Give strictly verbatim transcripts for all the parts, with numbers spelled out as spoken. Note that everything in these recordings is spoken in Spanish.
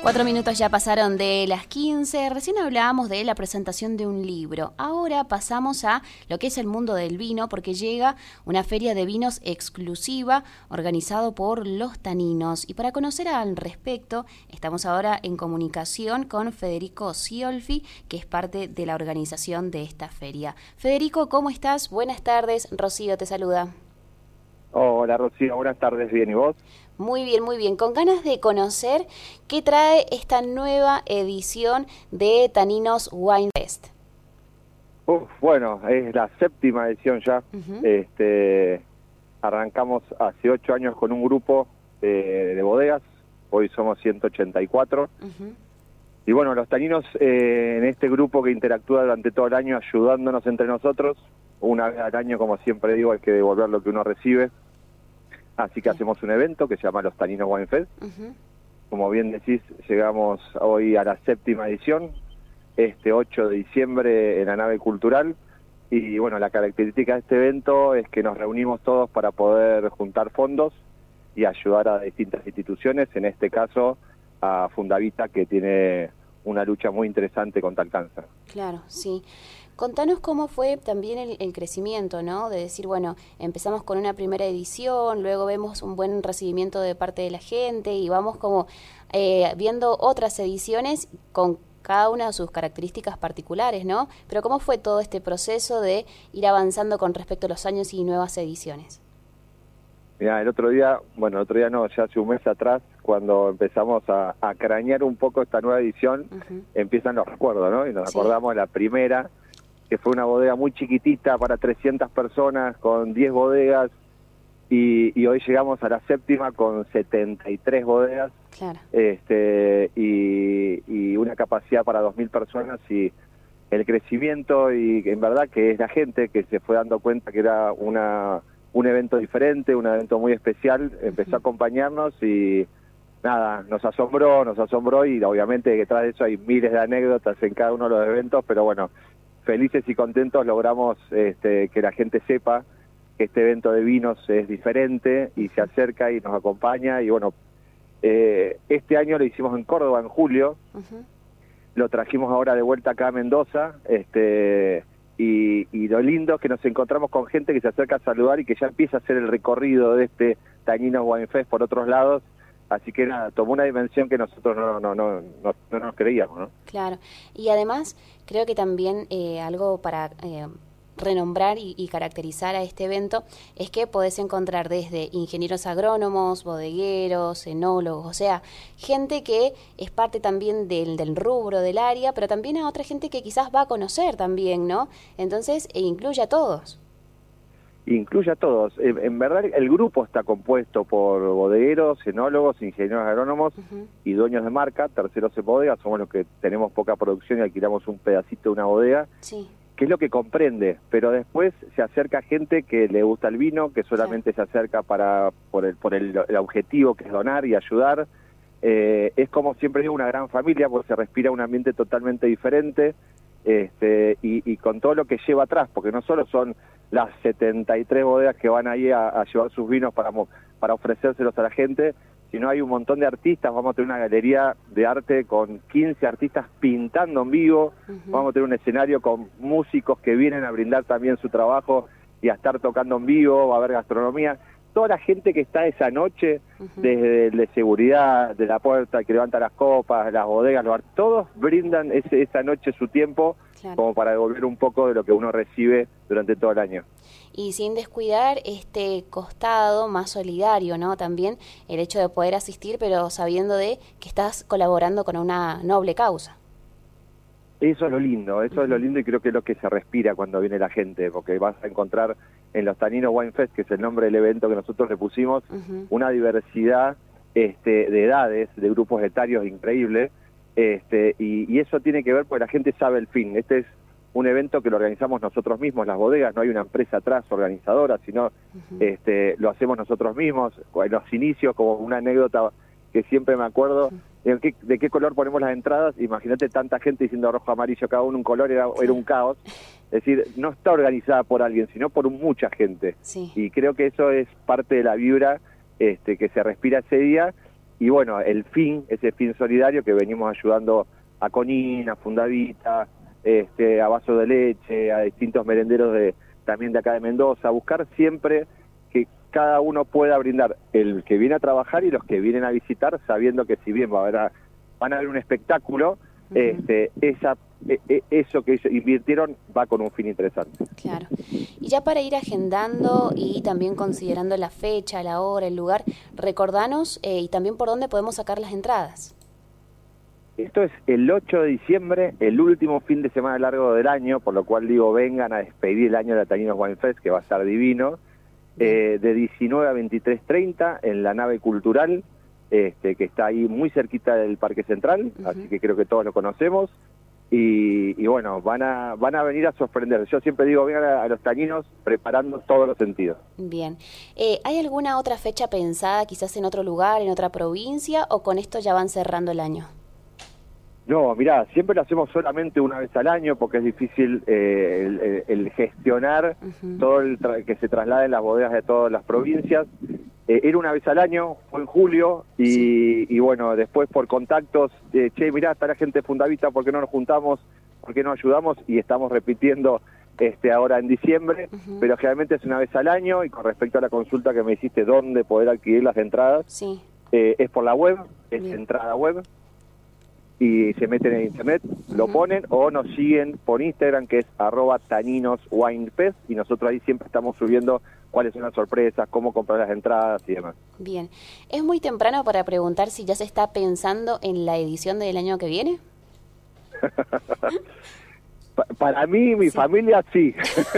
Cuatro minutos ya pasaron de las quince, recién hablábamos de la presentación de un libro. Ahora pasamos a lo que es el mundo del vino, porque llega una feria de vinos exclusiva organizado por Los Taninos. Y para conocer al respecto, estamos ahora en comunicación con Federico Ciolfi, que es parte de la organización de esta feria. Federico, ¿cómo estás? Buenas tardes, Rocío te saluda. Hola Rocío, buenas tardes, bien, ¿y vos? Muy bien, muy bien. Con ganas de conocer qué trae esta nueva edición de Taninos Wine Fest. Uf, bueno, es la séptima edición ya. Uh-huh. Este, arrancamos hace ocho años con un grupo de, de bodegas, hoy somos ciento ochenta y cuatro. Uh-huh. Y bueno, los taninos eh, en este grupo que interactúa durante todo el año ayudándonos entre nosotros. Una vez al año, como siempre digo, hay que devolver lo que uno recibe. Así que sí. Hacemos un evento que se llama Los Taninos Wine Fest. Uh-huh. Como bien decís, llegamos hoy a la séptima edición, este ocho de diciembre en la nave cultural. Y bueno, la característica de este evento es que nos reunimos todos para poder juntar fondos y ayudar a distintas instituciones, en este caso a Fundavita, que tiene una lucha muy interesante contra el cáncer. Claro, sí. Contanos cómo fue también el, el crecimiento, ¿no? De decir, bueno, empezamos con una primera edición, luego vemos un buen recibimiento de parte de la gente y vamos como eh, viendo otras ediciones con cada una de sus características particulares, ¿no? Pero ¿cómo fue todo este proceso de ir avanzando con respecto a los años y nuevas ediciones? Mirá, el otro día, bueno, el otro día no, ya hace un mes atrás, cuando empezamos a, a cranear un poco esta nueva edición, uh-huh. empiezan los recuerdos, ¿no? Y nos sí. acordamos de la primera, que fue una bodega muy chiquitita para trescientas personas, con diez bodegas, y, y hoy llegamos a la séptima con setenta y tres bodegas, claro. este y, y una capacidad para dos mil personas, y el crecimiento, y en verdad que es la gente que se fue dando cuenta que era una un evento diferente, un evento muy especial, empezó uh-huh. a acompañarnos y nada, nos asombró, nos asombró, y obviamente detrás de eso hay miles de anécdotas en cada uno de los eventos, pero bueno, felices y contentos logramos este, que la gente sepa que este evento de vinos es diferente y se acerca y nos acompaña. Y bueno, eh, este año lo hicimos en Córdoba en julio, uh-huh. lo trajimos ahora de vuelta acá a Mendoza, este y, y lo lindo es que nos encontramos con gente que se acerca a saludar y que ya empieza a hacer el recorrido de este Taninos Wine Fest por otros lados. Así que nada, tomó una dimensión que nosotros no no no no, no nos creíamos, ¿no? Claro, y además creo que también eh, algo para eh, renombrar y, y caracterizar a este evento es que podés encontrar desde ingenieros agrónomos, bodegueros, enólogos, o sea, gente que es parte también del, del rubro, del área, pero también a otra gente que quizás va a conocer también, ¿no? Entonces, e incluye a todos. Incluye a todos. En verdad el grupo está compuesto por bodegueros, enólogos, ingenieros agrónomos uh-huh. y dueños de marca, terceros en bodegas. Somos los que tenemos poca producción y alquilamos un pedacito de una bodega, sí. que es lo que comprende, pero después se acerca gente que le gusta el vino, que solamente claro. se acerca para por el por el, el objetivo que es donar y ayudar. Eh, es como siempre digo, una gran familia, porque se respira un ambiente totalmente diferente, este y, y con todo lo que lleva atrás, porque no solo son las setenta y tres bodegas que van ahí a, a llevar sus vinos para, para ofrecérselos a la gente, sino hay un montón de artistas. Vamos a tener una galería de arte con quince artistas pintando en vivo, uh-huh. vamos a tener un escenario con músicos que vienen a brindar también su trabajo y a estar tocando en vivo, va a haber gastronomía. Toda la gente que está esa noche, uh-huh. desde el de seguridad, de la puerta, que levanta las copas, las bodegas, los art- todos brindan ese, esa noche su tiempo, claro. como para devolver un poco de lo que uno recibe durante todo el año. Y sin descuidar este costado más solidario, ¿no? También el hecho de poder asistir, pero sabiendo de que estás colaborando con una noble causa. Eso es lo lindo, eso uh-huh. es lo lindo, y creo que es lo que se respira cuando viene la gente, porque vas a encontrar en los Taninos Wine Fest, que es el nombre del evento que nosotros le pusimos, uh-huh. una diversidad este, de edades, de grupos etarios increíble, este, y, y eso tiene que ver porque la gente sabe el fin. Este es un evento que lo organizamos nosotros mismos, las bodegas, no hay una empresa atrás organizadora, sino uh-huh. este, lo hacemos nosotros mismos. En los inicios, como una anécdota que siempre me acuerdo, uh-huh. ¿de qué, de qué color ponemos las entradas? Imagínate tanta gente diciendo rojo, amarillo, cada uno un color, era, era un caos. Es decir, no está organizada por alguien, sino por mucha gente. Sí. Y creo que eso es parte de la vibra este, que se respira ese día. y bueno, el fin, ese fin solidario que venimos ayudando a Conin, a Fundavita, este, a Vaso de Leche, a distintos merenderos de también de acá de Mendoza, a buscar siempre que cada uno pueda brindar, el que viene a trabajar y los que vienen a visitar, sabiendo que si bien va a haber a, van a ver un espectáculo, uh-huh. este, esa, e, eso que invirtieron va con un fin interesante. Claro. Y ya para ir agendando y también considerando la fecha, la hora, el lugar, recordanos eh, y también por dónde podemos sacar las entradas. Esto es el ocho de diciembre, el último fin de semana largo del año, por lo cual digo, vengan a despedir el año de la Taninos Wine Fest, que va a estar divino, eh, de diecinueve a veintitrés treinta en la nave cultural, este, que está ahí muy cerquita del Parque Central, uh-huh. así que creo que todos lo conocemos, y, y bueno, van a van a venir a sorprender. Yo siempre digo, vengan a, a los taninos preparando todos los sentidos. Bien. Eh, ¿Hay alguna otra fecha pensada, quizás en otro lugar, en otra provincia, o con esto ya van cerrando el año? No, mirá, siempre lo hacemos solamente una vez al año porque es difícil eh, el, el, el gestionar uh-huh. todo el tra- que se trasladen las bodegas de todas las provincias. Eh, era una vez al año, fue en julio, y, sí. y bueno, después por contactos, eh, che, mirá, está la gente de Fundavita, ¿por qué no nos juntamos? ¿Por qué no ayudamos? Y estamos repitiendo este ahora en diciembre, uh-huh. pero generalmente es una vez al año, y con respecto a la consulta que me hiciste, ¿dónde poder adquirir las entradas? Sí. Eh, es por la web, es Bien. entrada web, y se meten en internet, uh-huh. lo ponen, o nos siguen por Instagram, que es arroba taninoswinefest, y nosotros ahí siempre estamos subiendo cuáles son las sorpresas, cómo comprar las entradas y demás. Bien. ¿Es muy temprano para preguntar si ya se está pensando en la edición del año que viene? pa- para mí, mi sí. familia, sí.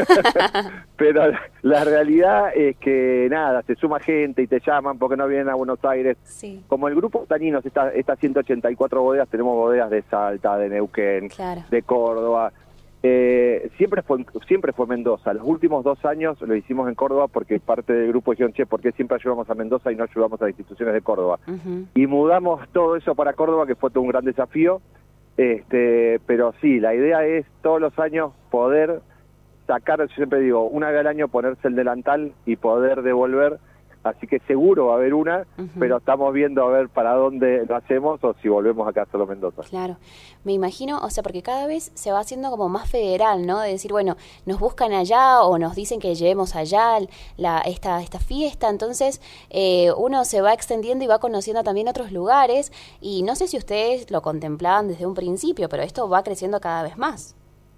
Pero la, la realidad es que, nada, se suma gente y te llaman porque no vienen a Buenos Aires. Sí. Como el grupo Taninos, estas está ciento ochenta y cuatro bodegas, tenemos bodegas de Salta, de Neuquén, claro. de Córdoba. Eh, siempre fue siempre fue Mendoza. Los últimos dos años lo hicimos en Córdoba porque parte del grupo dijeron, che, ¿por qué siempre ayudamos a Mendoza y no ayudamos a las instituciones de Córdoba? Uh-huh. Y mudamos todo eso para Córdoba, que fue todo un gran desafío. Este, pero sí, la idea es todos los años poder sacar, yo siempre digo, una vez al año ponerse el delantal y poder devolver. Así que seguro va a haber una, uh-huh. pero estamos viendo a ver para dónde lo hacemos o si volvemos acá a solo Mendoza. Claro, me imagino, o sea, porque cada vez se va haciendo como más federal, ¿no? De decir, bueno, nos buscan allá o nos dicen que llevemos allá la, esta, esta fiesta, entonces eh, uno se va extendiendo y va conociendo también otros lugares, y no sé si ustedes lo contemplaban desde un principio, pero esto va creciendo cada vez más.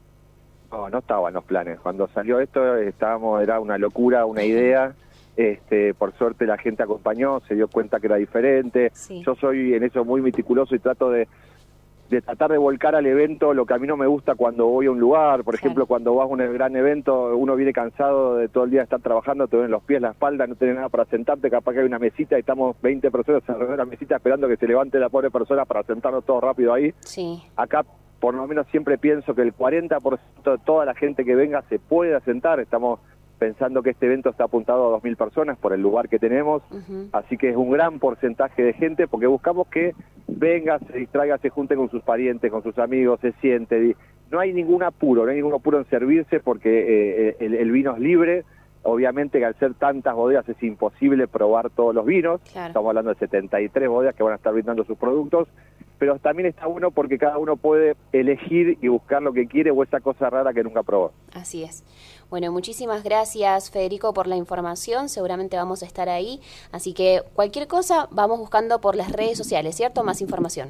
No, no estaban los planes. Cuando salió esto estábamos, era una locura, una idea. Este, por suerte la gente acompañó, se dio cuenta que era diferente. Sí. Yo soy en eso muy meticuloso y trato de, de tratar de volcar al evento lo que a mí no me gusta cuando voy a un lugar. Por claro. ejemplo, cuando vas a un gran evento, uno viene cansado de todo el día estar trabajando, te duelen los pies, la espalda, no tenés nada para sentarte, capaz que hay una mesita y estamos veinte personas alrededor de la mesita esperando que se levante la pobre persona para sentarnos todos rápido ahí. Sí. Acá por lo menos siempre pienso que el cuarenta por ciento de toda la gente que venga se puede sentar. Estamos pensando que este evento está apuntado a dos mil personas por el lugar que tenemos, uh-huh. así que es un gran porcentaje de gente porque buscamos que venga, se distraiga, se junte con sus parientes, con sus amigos, se siente. No hay ningún apuro, no hay ningún apuro en servirse porque eh, el, el vino es libre. Obviamente que al ser tantas bodegas es imposible probar todos los vinos, claro. Estamos hablando de setenta y tres bodegas que van a estar brindando sus productos, pero también está bueno porque cada uno puede elegir y buscar lo que quiere o esa cosa rara que nunca probó. Así es. Bueno, muchísimas gracias, Federico, por la información. Seguramente vamos a estar ahí. Así que cualquier cosa vamos buscando por las redes sociales, ¿cierto? Más información.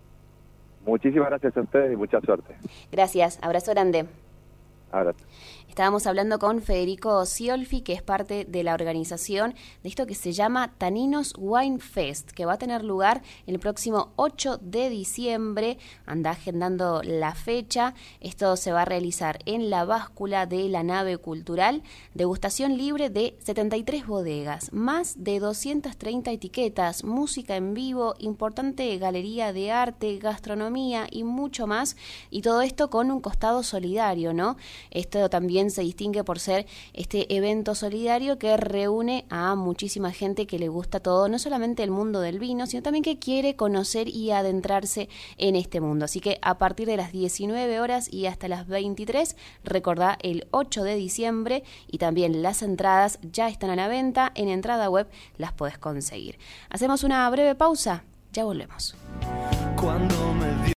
Muchísimas gracias a ustedes y mucha suerte. Gracias. Abrazo grande. Abrazo. Estábamos hablando con Federico Ciolfi, que es parte de la organización de esto que se llama Taninos Wine Fest, que va a tener lugar el próximo ocho de diciembre. Anda agendando la fecha. Esto se va a realizar en la báscula de la nave cultural. Degustación libre de setenta y tres bodegas, más de doscientas treinta etiquetas, música en vivo, importante galería de arte, gastronomía y mucho más. Y todo esto con un costado solidario, ¿no? Esto también también se distingue por ser este evento solidario que reúne a muchísima gente que le gusta todo, no solamente el mundo del vino, sino también que quiere conocer y adentrarse en este mundo. Así que a partir de las diecinueve horas y hasta las veintitrés, recordá, el ocho de diciembre, y también las entradas ya están a la venta, en entrada web las podés conseguir. Hacemos una breve pausa, ya volvemos. Cuando me